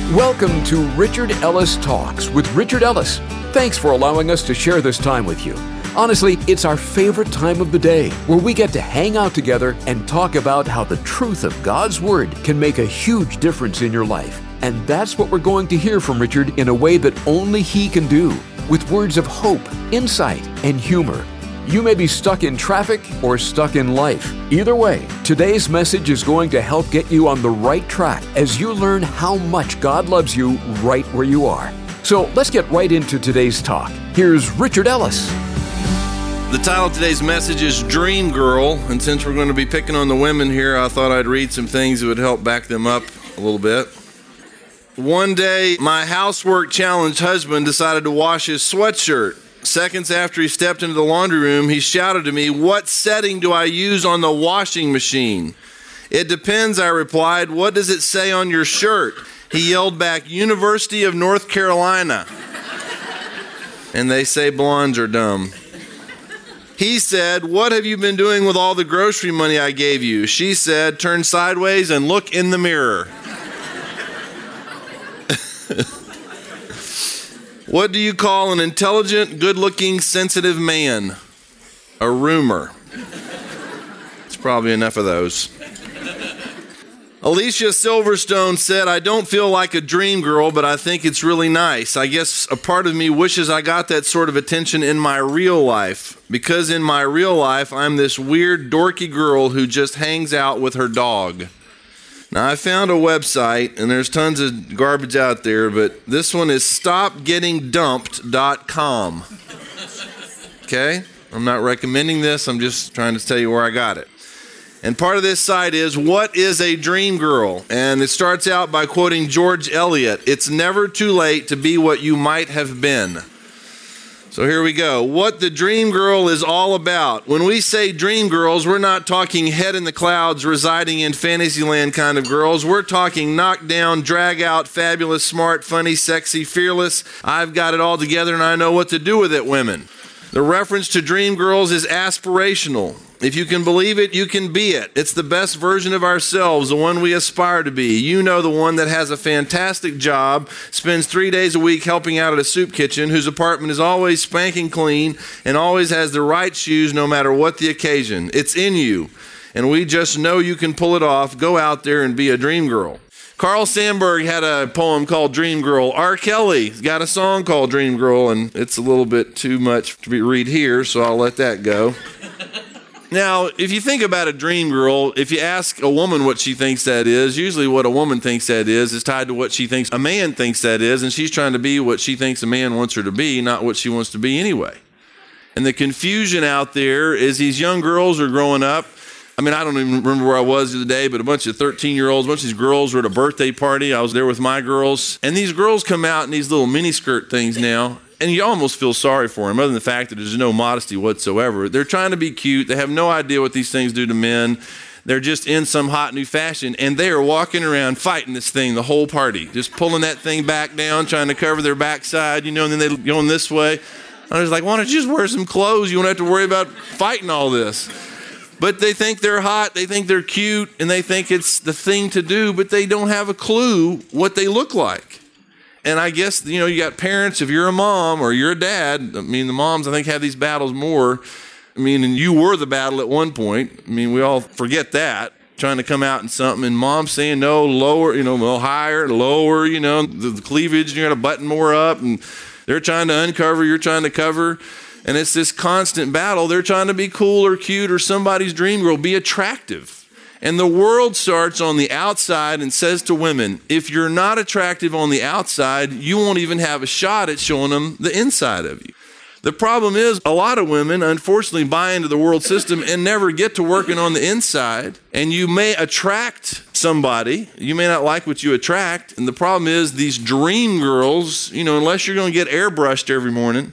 Welcome to Richard Ellis Talks with Richard Ellis. Thanks for allowing us to share this time with you. Honestly, it's our favorite time of the day where we get to hang out together and talk about how the truth of God's Word can make a huge difference in your life. And that's what we're going to hear from Richard in a way that only he can do, with words of hope, insight, and humor. You may be stuck in traffic or stuck in life. Either way, today's message is going to help get you on the right track as you learn how much God loves you right where you are. So let's get right into today's talk. Here's Richard Ellis. The title of today's message is Dream Girl, and since we're going to be picking on the women here, I thought I'd read some things that would help back them up a little bit. One day, my housework challenged husband decided to wash his sweatshirt. Seconds after he stepped into the laundry room, he shouted to me, "What setting do I use on the washing machine?" "It depends," I replied. "What does it say on your shirt?" He yelled back, "University of North Carolina." And they say blondes are dumb. He said, "What have you been doing with all the grocery money I gave you?" She said, "Turn sideways and look in the mirror." What do you call an intelligent, good-looking, sensitive man? A rumor. It's probably enough of those. Alicia Silverstone said, "I don't feel like a dream girl, but I think it's really nice. I guess a part of me wishes I got that sort of attention in my real life. Because in my real life, I'm this weird, dorky girl who just hangs out with her dog." Now, I found a website, and there's tons of garbage out there, but this one is stopgettingdumped.com. Okay? I'm not recommending this. I'm just trying to tell you where I got it. And part of this site is, what is a dream girl? And it starts out by quoting George Eliot. "It's never too late to be what you might have been." So here we go. What the dream girl is all about. When we say dream girls, we're not talking head in the clouds, residing in Fantasyland kind of girls. We're talking knock down, drag out, fabulous, smart, funny, sexy, fearless. I've got it all together and I know what to do with it women. The reference to dream girls is aspirational. If you can believe it, you can be it. It's the best version of ourselves, the one we aspire to be. You know, the one that has a fantastic job, spends 3 days a week helping out at a soup kitchen, whose apartment is always spanking clean and always has the right shoes no matter what the occasion. It's in you, and we just know you can pull it off. Go out there and be a dream girl. Carl Sandburg had a poem called Dream Girl. R. Kelly's got a song called Dream Girl, and it's a little bit too much to read here, so I'll let that go. Now, if you think about a dream girl, if you ask a woman what she thinks that is, usually what a woman thinks that is tied to what she thinks a man thinks that is, and she's trying to be what she thinks a man wants her to be, not what she wants to be anyway. And the confusion out there is these young girls are growing up. I mean, I don't even remember where I was the other day, but a bunch of 13-year-olds, a bunch of these girls were at a birthday party. I was there with my girls, and these girls come out in these little miniskirt things now. And you almost feel sorry for them, other than the fact that there's no modesty whatsoever. They're trying to be cute. They have no idea what these things do to men. They're just in some hot new fashion, and they are walking around fighting this thing the whole party, just pulling that thing back down, trying to cover their backside, and then they going this way. I was like, why don't you just wear some clothes? You won't have to worry about fighting all this. But they think they're hot, they think they're cute, and they think it's the thing to do, but they don't have a clue what they look like. And I guess, you got parents, if you're a mom or you're a dad, the moms, I think, have these battles more. And you were the battle at one point. We all forget that, trying to come out in something, and mom's saying, no, lower, higher, lower, the cleavage, you got to button more up, and they're trying to uncover, you're trying to cover. And it's this constant battle. They're trying to be cool or cute or somebody's dream girl, be attractive. And the world starts on the outside and says to women, if you're not attractive on the outside, you won't even have a shot at showing them the inside of you. The problem is a lot of women, unfortunately, buy into the world system and never get to working on the inside. And you may attract somebody. You may not like what you attract. And the problem is these dream girls, unless you're going to get airbrushed every morning,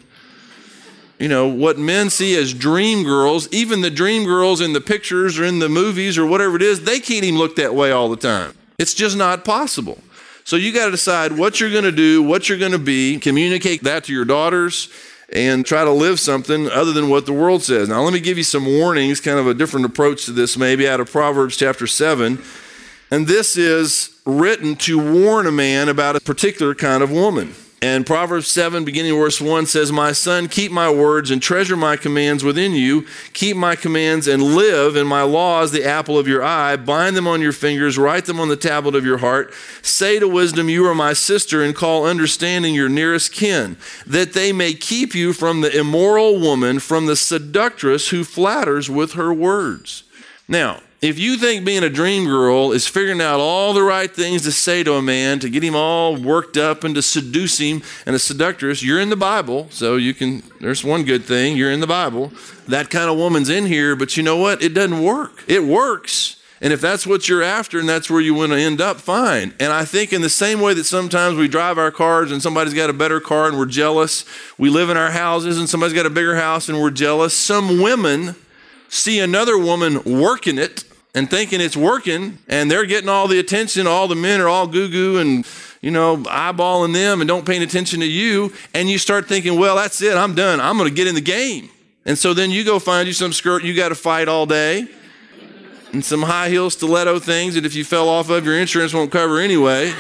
what men see as dream girls, even the dream girls in the pictures or in the movies or whatever it is, they can't even look that way all the time. It's just not possible. So you got to decide what you're going to do, what you're going to be, communicate that to your daughters, and try to live something other than what the world says. Now, let me give you some warnings, kind of a different approach to this maybe, out of Proverbs chapter 7. And this is written to warn a man about a particular kind of woman. And Proverbs 7, beginning verse 1 says, "My son, keep my words and treasure my commands within you. Keep my commands and live, and my laws the apple of your eye. Bind them on your fingers, write them on the tablet of your heart. Say to wisdom, you are my sister, and call understanding your nearest kin, that they may keep you from the immoral woman, from the seductress who flatters with her words." Now, if you think being a dream girl is figuring out all the right things to say to a man to get him all worked up and to seduce him and a seductress, you're in the Bible, so there's one good thing, you're in the Bible. That kind of woman's in here, but you know what? It doesn't work. It works. And if that's what you're after and that's where you want to end up, fine. And I think in the same way that sometimes we drive our cars and somebody's got a better car and we're jealous, we live in our houses and somebody's got a bigger house and we're jealous, some women see another woman working it and thinking it's working, and they're getting all the attention. All the men are all goo-goo and, eyeballing them and don't pay attention to you. And you start thinking, well, that's it. I'm done. I'm going to get in the game. And so then you go find you some skirt you got to fight all day and some high heel stiletto things that if you fell off of, your insurance won't cover anyway.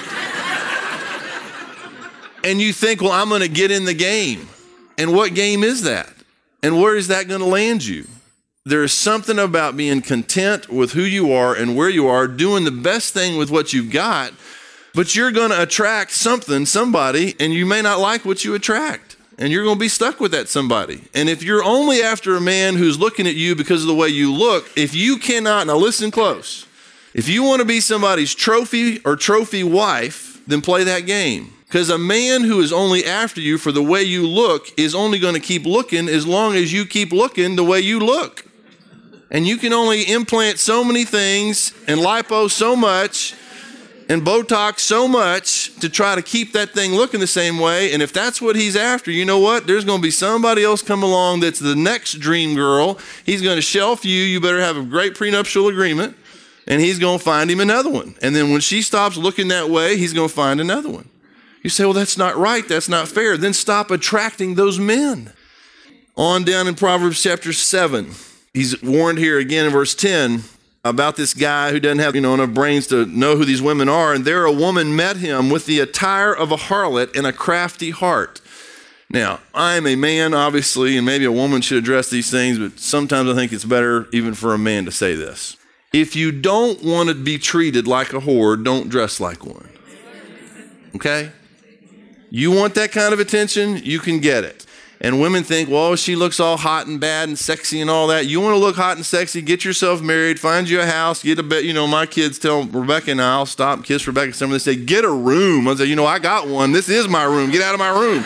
And you think, well, I'm going to get in the game. And what game is that? And where is that going to land you? There's something about being content with who you are and where you are, doing the best thing with what you've got, but you're going to attract somebody, and you may not like what you attract, and you're going to be stuck with that somebody. And if you're only after a man who's looking at you because of the way you look, if you cannot, now listen close, if you want to be somebody's trophy or trophy wife, then play that game. Because a man who is only after you for the way you look is only going to keep looking as long as you keep looking the way you look. And you can only implant so many things and lipo so much and Botox so much to try to keep that thing looking the same way. And if that's what he's after, you know what? There's going to be somebody else come along that's the next dream girl. He's going to shelf you. You better have a great prenuptial agreement. And he's going to find him another one. And then when she stops looking that way, he's going to find another one. You say, well, that's not right. That's not fair. Then stop attracting those men. On down in Proverbs chapter 7. He's warned here again in verse 10 about this guy who doesn't have, enough brains to know who these women are. And there a woman met him with the attire of a harlot and a crafty heart. Now, I'm a man, obviously, and maybe a woman should address these things, but sometimes I think it's better even for a man to say this. If you don't want to be treated like a whore, don't dress like one. Okay? You want that kind of attention, you can get it. And women think, well, she looks all hot and bad and sexy and all that. You want to look hot and sexy, get yourself married, find you a house, get a bed. My kids tell Rebecca and I'll stop and kiss Rebecca. Some of them say, get a room. I say, I got one. This is my room. Get out of my room.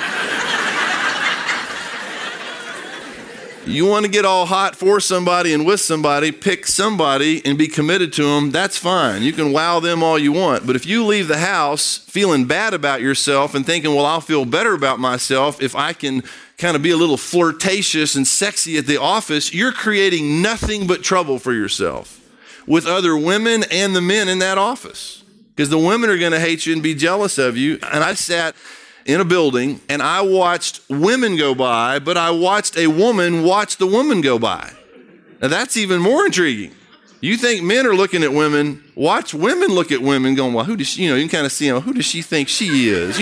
You want to get all hot for somebody and with somebody, pick somebody and be committed to them. That's fine. You can wow them all you want. But if you leave the house feeling bad about yourself and thinking, well, I'll feel better about myself if I can kind of be a little flirtatious and sexy at the office, you're creating nothing but trouble for yourself with other women and the men in that office. Because the women are going to hate you and be jealous of you. And I sat in a building and I watched women go by, but I watched a woman watch the woman go by. Now that's even more intriguing. You think men are looking at women, watch women look at women going, well, who does she, you can kind of see them, who does she think she is,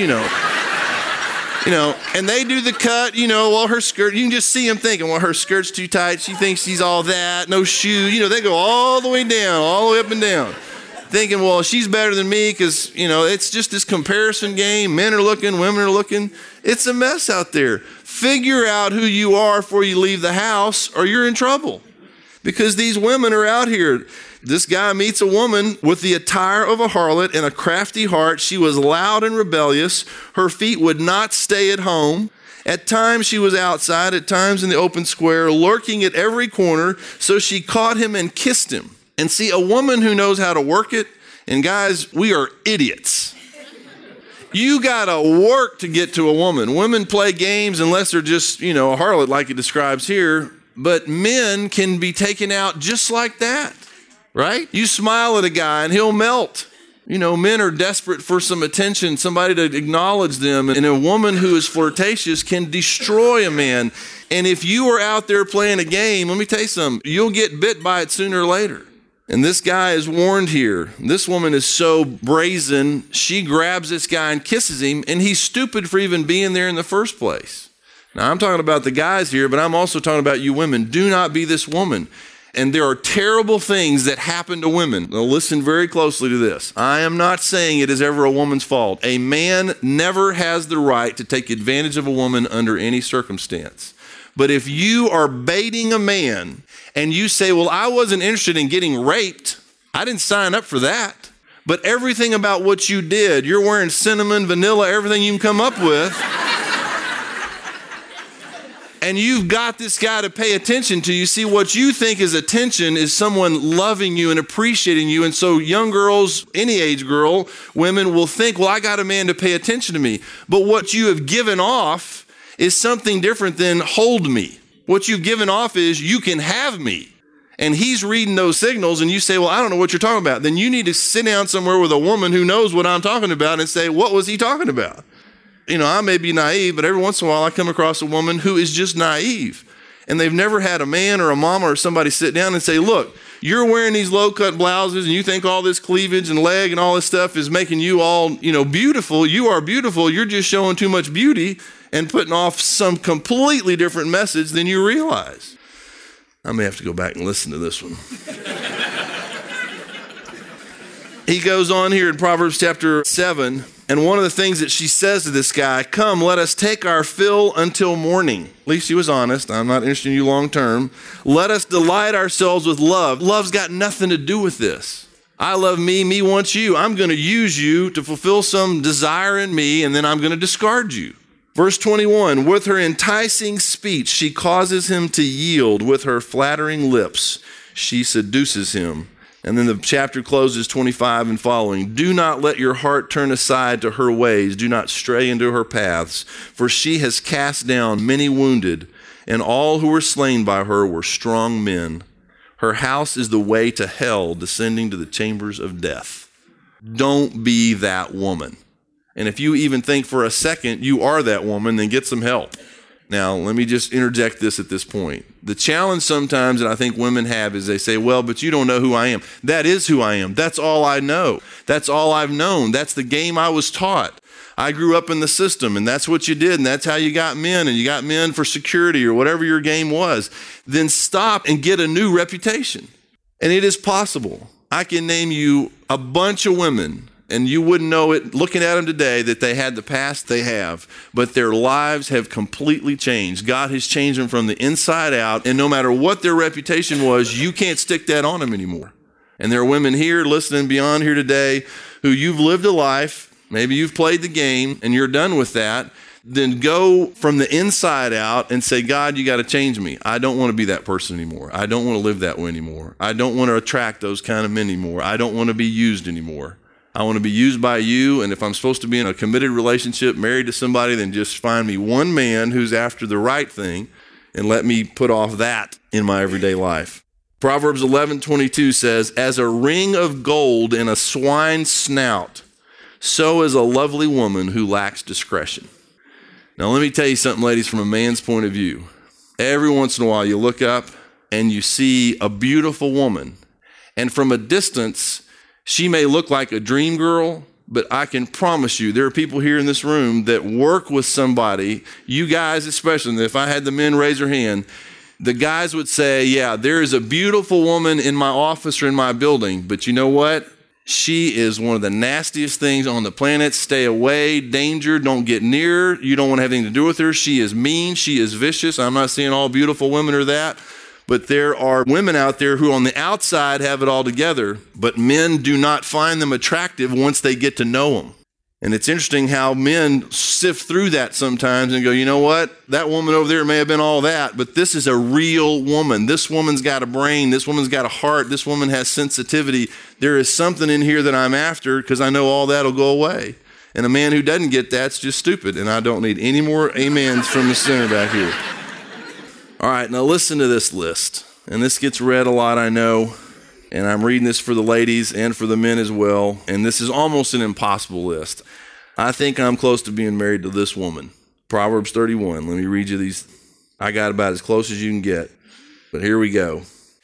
and they do the cut, well, her skirt, you can just see them thinking, well, her skirt's too tight. She thinks she's all that, no shoes. They go all the way down, all the way up and down, thinking, well, she's better than me because, it's just this comparison game. Men are looking, women are looking. It's a mess out there. Figure out who you are before you leave the house or you're in trouble because these women are out here. This guy meets a woman with the attire of a harlot and a crafty heart. She was loud and rebellious. Her feet would not stay at home. At times she was outside, at times in the open square, lurking at every corner. So she caught him and kissed him. And see, a woman who knows how to work it, and guys, we are idiots. You got to work to get to a woman. Women play games unless they're just, a harlot like it describes here. But men can be taken out just like that. Right? You smile at a guy and he'll melt. Men are desperate for some attention, somebody to acknowledge them. And a woman who is flirtatious can destroy a man. And if you are out there playing a game, let me tell you something, you'll get bit by it sooner or later. And this guy is warned here. This woman is so brazen, she grabs this guy and kisses him, and he's stupid for even being there in the first place. Now, I'm talking about the guys here, but I'm also talking about you women. Do not be this woman. And there are terrible things that happen to women. Now, listen very closely to this. I am not saying it is ever a woman's fault. A man never has the right to take advantage of a woman under any circumstance. But if you are baiting a man and you say, well, I wasn't interested in getting raped, I didn't sign up for that. But everything about what you did, you're wearing cinnamon, vanilla, everything you can come up with. And you've got this guy to pay attention to. You see, what you think is attention is someone loving you and appreciating you. And so young girls, any age girl, women will think, well, I got a man to pay attention to me. But what you have given off is something different than hold me. What you've given off is you can have me. And he's reading those signals and you say, well, I don't know what you're talking about. Then you need to sit down somewhere with a woman who knows what I'm talking about and say, what was he talking about? You know, I may be naive, but every once in a while I come across a woman who is just naive. And they've never had a man or a mama or somebody sit down and say, look, you're wearing these low-cut blouses and you think all this cleavage and leg and all this stuff is making you all, beautiful. You are beautiful. You're just showing too much beauty and putting off some completely different message than you realize. I may have to go back and listen to this one. He goes on here in Proverbs chapter 7, and one of the things that she says to this guy, come, let us take our fill until morning. At least she was honest. I'm not interested in you long term. Let us delight ourselves with love. Love's got nothing to do with this. I love me, me wants you. I'm going to use you to fulfill some desire in me, and then I'm going to discard you. Verse 21, with her enticing speech, she causes him to yield. With her flattering lips, she seduces him. And then the chapter closes 25 and following. Do not let your heart turn aside to her ways. Do not stray into her paths. For she has cast down many wounded, and all who were slain by her were strong men. Her house is the way to hell, descending to the chambers of death. Don't be that woman. And if you even think for a second you are that woman, then get some help. Now, let me just interject this at this point. The challenge sometimes that I think women have is they say, well, but you don't know who I am. That is who I am. That's all I know. That's all I've known. That's the game I was taught. I grew up in the system, and that's what you did, and that's how you got men, and you got men for security or whatever your game was. Then stop and get a new reputation. And it is possible. I can name you a bunch of women, and you wouldn't know it looking at them today that they had the past they have, but their lives have completely changed. God has changed them from the inside out, and no matter what their reputation was, you can't stick that on them anymore. And there are women here listening beyond here today who you've lived a life, maybe you've played the game and you're done with that. Then go from the inside out and say, God, you got to change me. I don't want to be that person anymore. I don't want to live that way anymore. I don't want to attract those kind of men anymore. I don't want to be used anymore. I want to be used by you, and if I'm supposed to be in a committed relationship, married to somebody, then just find me one man who's after the right thing and let me put off that in my everyday life. Proverbs 11:22 says, as a ring of gold in a swine's snout, so is a lovely woman who lacks discretion. Now let me tell you something, ladies, from a man's point of view. Every once in a while you look up and you see a beautiful woman, and from a distance, she may look like a dream girl, but I can promise you there are people here in this room that work with somebody, you guys especially, and if I had the men raise their hand, the guys would say, yeah, there is a beautiful woman in my office or in my building, but you know what? She is one of the nastiest things on the planet. Stay away, danger, don't get near her. You don't want to have anything to do with her. She is mean, she is vicious. I'm not saying all beautiful women are that. But there are women out there who on the outside have it all together, but men do not find them attractive once they get to know them. And it's interesting how men sift through that sometimes and go, you know what? That woman over there may have been all that, but this is a real woman. This woman's got a brain. This woman's got a heart. This woman has sensitivity. There is something in here that I'm after because I know all that will go away. And a man who doesn't get that's just stupid. And I don't need any more amens from the center back here. All right, now listen to this list. And this gets read a lot, I know. And I'm reading this for the ladies and for the men as well. And this is almost an impossible list. I think I'm close to being married to this woman. Proverbs 31. Let me read you these. I got about as close as you can get. But here we go.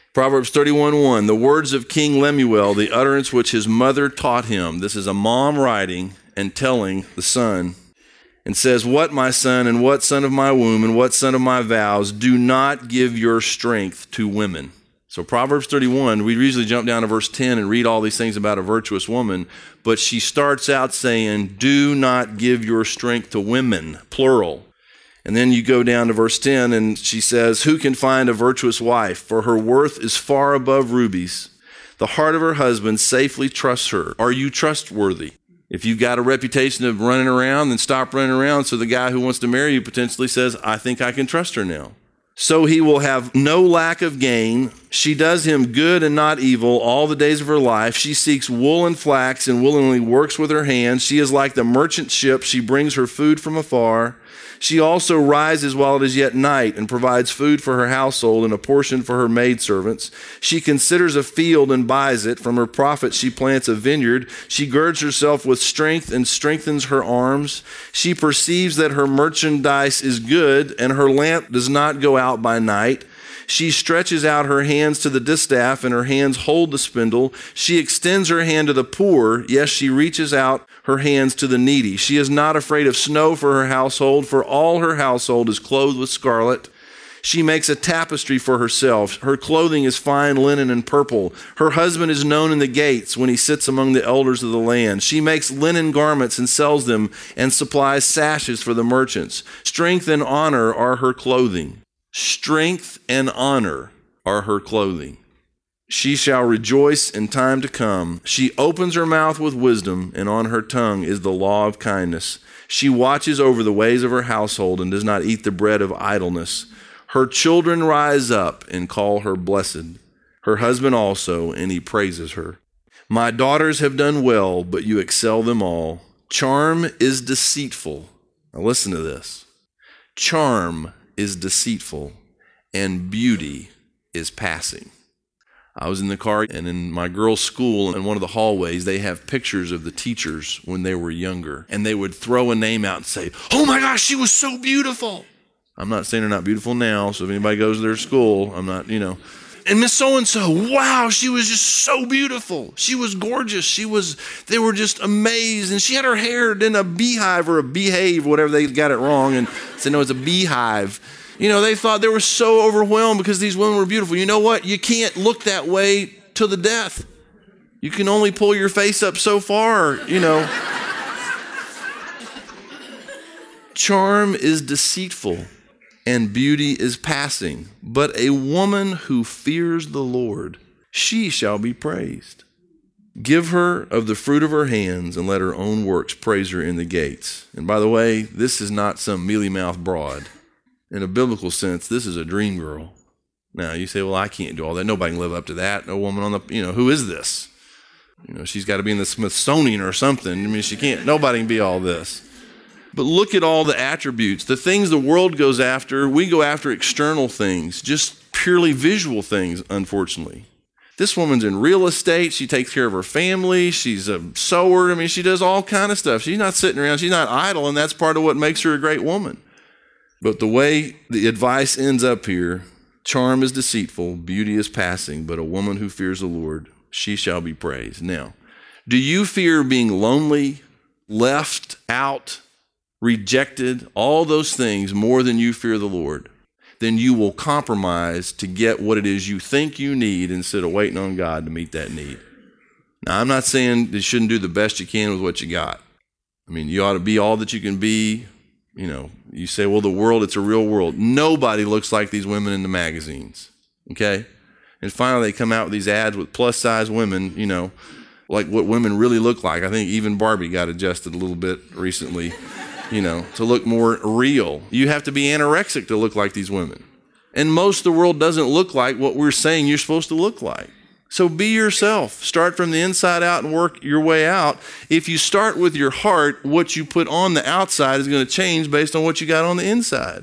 Proverbs 31:1, the words of King Lemuel, the utterance which his mother taught him. This is a mom writing and telling the son, and says, what, my son, and what, son of my womb, and what, son of my vows, do not give your strength to women. So Proverbs 31, we usually jump down to verse 10 and read all these things about a virtuous woman, but she starts out saying, do not give your strength to women, plural. And then you go down to verse 10, and she says, who can find a virtuous wife? For her worth is far above rubies. The heart of her husband safely trusts her. Are you trustworthy? If you've got a reputation of running around, then stop running around so the guy who wants to marry you potentially says, I think I can trust her now. So he will have no lack of gain. She does him good and not evil all the days of her life. She seeks wool and flax and willingly works with her hands. She is like the merchant ship. She brings her food from afar. She also rises while it is yet night and provides food for her household and a portion for her maidservants. She considers a field and buys it. From her profit she plants a vineyard. She girds herself with strength and strengthens her arms. She perceives that her merchandise is good and her lamp does not go out by night. She stretches out her hands to the distaff, and her hands hold the spindle. She extends her hand to the poor. Yes, she reaches out her hands to the needy. She is not afraid of snow for her household, for all her household is clothed with scarlet. She makes a tapestry for herself. Her clothing is fine linen and purple. Her husband is known in the gates when he sits among the elders of the land. She makes linen garments and sells them and supplies sashes for the merchants. Strength and honor are her clothing. Strength and honor are her clothing. She shall rejoice in time to come. She opens her mouth with wisdom, and on her tongue is the law of kindness. She watches over the ways of her household and does not eat the bread of idleness. Her children rise up and call her blessed. Her husband also, and he praises her. My daughters have done well, but you excel them all. Charm is deceitful. Now listen to this. Charm is deceitful, and beauty is passing. I was in the car, and in my girls' school, in one of the hallways, they have pictures of the teachers when they were younger, and they would throw a name out and say, oh my gosh, she was so beautiful. I'm not saying they're not beautiful now, so if anybody goes to their school, I'm not, And Miss So-and-so, wow, she was just so beautiful. She was gorgeous. They were just amazed. And she had her hair in a beehive or a behave, whatever, they got it wrong and said, no, it's a beehive. They thought they were so overwhelmed because these women were beautiful. You know what? You can't look that way to the death. You can only pull your face up so far, Charm is deceitful, and beauty is passing. But a woman who fears the Lord, she shall be praised. Give her of the fruit of her hands, and let her own works praise her in the gates. And by the way, this is not some mealy-mouthed broad. In a biblical sense, this is a dream girl. Now, you say, well, I can't do all that. Nobody can live up to that. No woman on the, who is this? She's got to be in the Smithsonian or something. She can't, nobody can be all this. But look at all the attributes. The things the world goes after, we go after external things, just purely visual things, unfortunately. This woman's in real estate. She takes care of her family. She's a sewer. She does all kind of stuff. She's not sitting around. She's not idle, and that's part of what makes her a great woman. But the way the advice ends up here, charm is deceitful, beauty is passing, but a woman who fears the Lord, she shall be praised. Now, do you fear being lonely, left out, rejected, all those things more than you fear the Lord? Then you will compromise to get what it is you think you need instead of waiting on God to meet that need. Now, I'm not saying you shouldn't do the best you can with what you got. You ought to be all that you can be. You say, well, the world, it's a real world. Nobody looks like these women in the magazines, okay? And finally, they come out with these ads with plus-size women, like what women really look like. I think even Barbie got adjusted a little bit recently, to look more real. You have to be anorexic to look like these women. And most of the world doesn't look like what we're saying you're supposed to look like. So be yourself. Start from the inside out and work your way out. If you start with your heart, what you put on the outside is going to change based on what you got on the inside.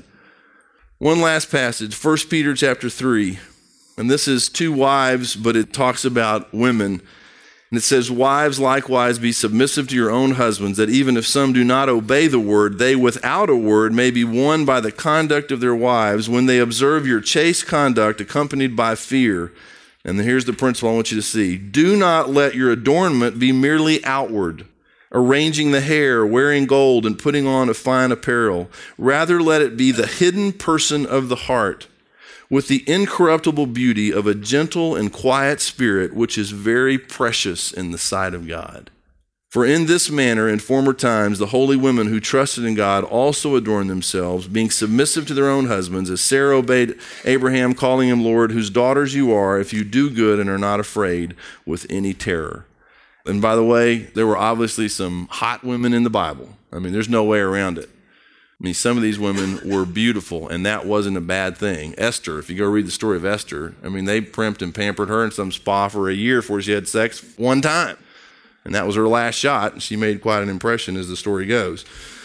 One last passage, 1 Peter chapter 3. And this is two wives, but it talks about women. And it says, wives likewise be submissive to your own husbands, that even if some do not obey the word, they without a word may be won by the conduct of their wives when they observe your chaste conduct accompanied by fear. And here's the principle I want you to see. Do not let your adornment be merely outward, arranging the hair, wearing gold, and putting on a fine apparel. Rather, let it be the hidden person of the heart, with the incorruptible beauty of a gentle and quiet spirit, which is very precious in the sight of God. For in this manner, in former times, the holy women who trusted in God also adorned themselves, being submissive to their own husbands, as Sarah obeyed Abraham, calling him Lord, whose daughters you are, if you do good and are not afraid with any terror. And by the way, there were obviously some hot women in the Bible. I mean, there's no way around it. I mean, some of these women were beautiful, and that wasn't a bad thing. Esther, if you go read the story of Esther, I mean, they primped and pampered her in some spa for a year before she had sex one time. And that was her last shot, and she made quite an impression as the story goes.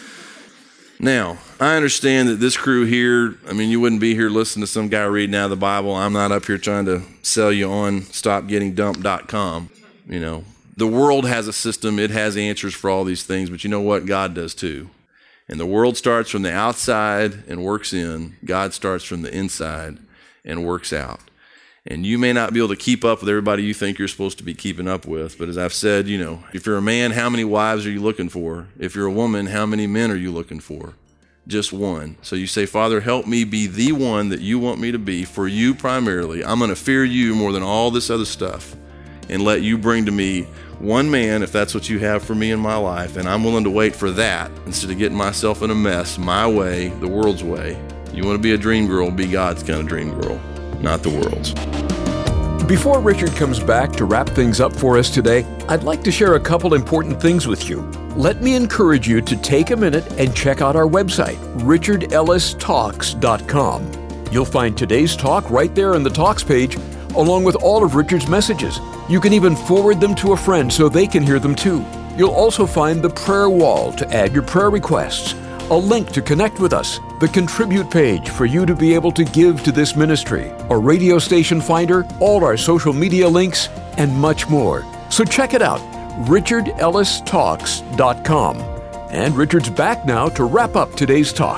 Now, I understand that this crew here, I mean, you wouldn't be here listening to some guy reading out of the Bible. I'm not up here trying to sell you on stopgettingdumped.com, you know. The world has a system. It has answers for all these things, but you know what? God does too. And the world starts from the outside and works in. God starts from the inside and works out. And you may not be able to keep up with everybody you think you're supposed to be keeping up with, but as I've said, you know, if you're a man, how many wives are you looking for? If you're a woman, how many men are you looking for? Just one. So you say, Father, help me be the one that you want me to be for you primarily. I'm going to fear you more than all this other stuff, and let you bring to me one man, if that's what you have for me in my life, and I'm willing to wait for that instead of getting myself in a mess my way, the world's way. You want to be a dream girl, be God's kind of dream girl, not the world's. Before Richard comes back to wrap things up for us today, I'd like to share a couple important things with you. Let me encourage you to take a minute and check out our website, richardellistalks.com. You'll find today's talk right there in the Talks page, along with all of Richard's messages. You can even forward them to a friend so they can hear them too. You'll also find the prayer wall to add your prayer requests, a link to connect with us, the contribute page for you to be able to give to this ministry, a radio station finder, all our social media links, and much more. So check it out, richardellistalks.com. And Richard's back now to wrap up today's talk.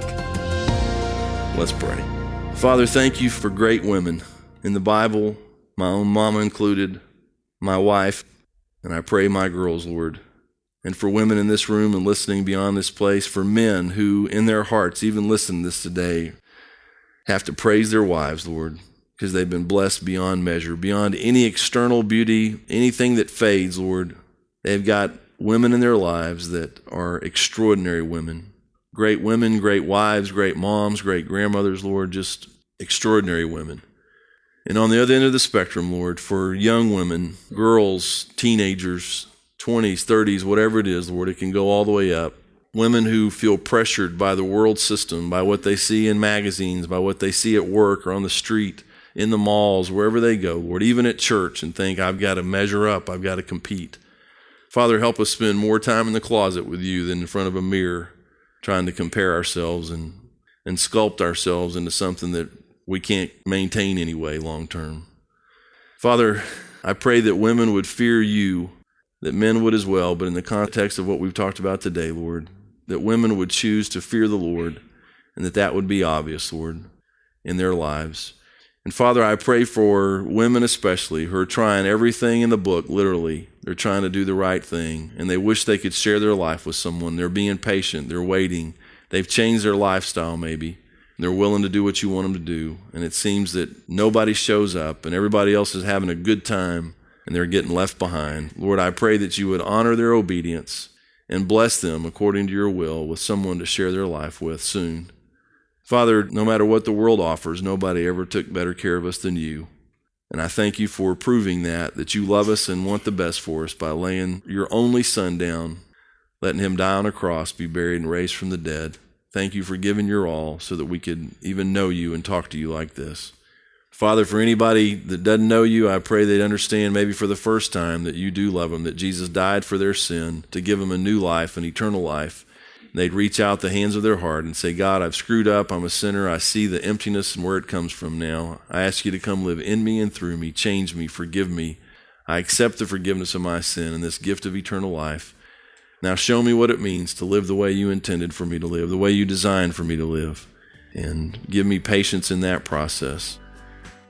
Let's pray. Father, thank you for great women in the Bible, my own mama included, my wife, and I pray my girls, Lord. And for women in this room and listening beyond this place, for men who in their hearts, even listen to this today, have to praise their wives, Lord, because they've been blessed beyond measure, beyond any external beauty, anything that fades, Lord. They've got women in their lives that are extraordinary women, great wives, great moms, great grandmothers, Lord, just extraordinary women. And on the other end of the spectrum, Lord, for young women, girls, teenagers, 20s, 30s, whatever it is, Lord, it can go all the way up. Women who feel pressured by the world system, by what they see in magazines, by what they see at work or on the street, in the malls, wherever they go, Lord, even at church, and think, I've got to measure up, I've got to compete. Father, help us spend more time in the closet with you than in front of a mirror, trying to compare ourselves and sculpt ourselves into something that we can't maintain anyway long term. Father, I pray that women would fear you, that men would as well, but in the context of what we've talked about today, Lord, that women would choose to fear the Lord, and that would be obvious, Lord, in their lives. And Father, I pray for women especially who are trying everything in the book, literally. They're trying to do the right thing, and they wish they could share their life with someone. They're being patient. They're waiting. They've changed their lifestyle maybe. They're willing to do what you want them to do, and it seems that nobody shows up, and everybody else is having a good time, and they're getting left behind. Lord, I pray that you would honor their obedience and bless them according to your will with someone to share their life with soon. Father, no matter what the world offers, nobody ever took better care of us than you. And I thank you for proving that you love us and want the best for us by laying your only Son down, letting him die on a cross, be buried, and raised from the dead. Thank you for giving your all so that we could even know you and talk to you like this. Father, for anybody that doesn't know you, I pray they'd understand maybe for the first time that you do love them, that Jesus died for their sin to give them a new life, an eternal life. And they'd reach out the hands of their heart and say, God, I've screwed up. I'm a sinner. I see the emptiness and where it comes from now. I ask you to come live in me and through me. Change me. Forgive me. I accept the forgiveness of my sin and this gift of eternal life. Now show me what it means to live the way you intended for me to live, the way you designed for me to live, and give me patience in that process.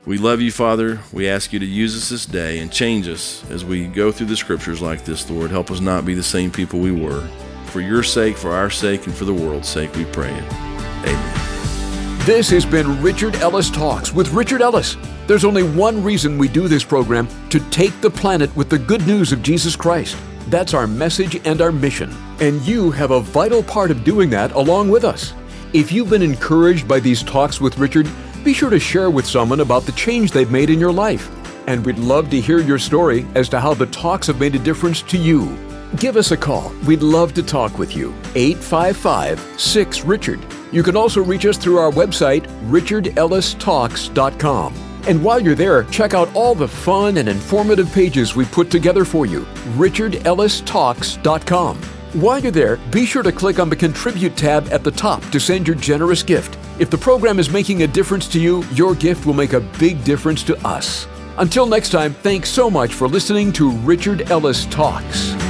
We love you, Father. We ask you to use us this day and change us as we go through the scriptures like this, Lord. Help us not be the same people we were. For your sake, for our sake, and for the world's sake, we pray it. Amen. This has been Richard Ellis Talks with Richard Ellis. There's only one reason we do this program: to take the planet with the good news of Jesus Christ. That's our message and our mission. And you have a vital part of doing that along with us. If you've been encouraged by these talks with Richard, be sure to share with someone about the change they've made in your life. And we'd love to hear your story as to how the talks have made a difference to you. Give us a call. We'd love to talk with you. 855-6-RICHARD. You can also reach us through our website, richardellistalks.com. And while you're there, check out all the fun and informative pages we put together for you, richardellistalks.com. While you're there, be sure to click on the Contribute tab at the top to send your generous gift. If the program is making a difference to you, your gift will make a big difference to us. Until next time, thanks so much for listening to Richard Ellis Talks.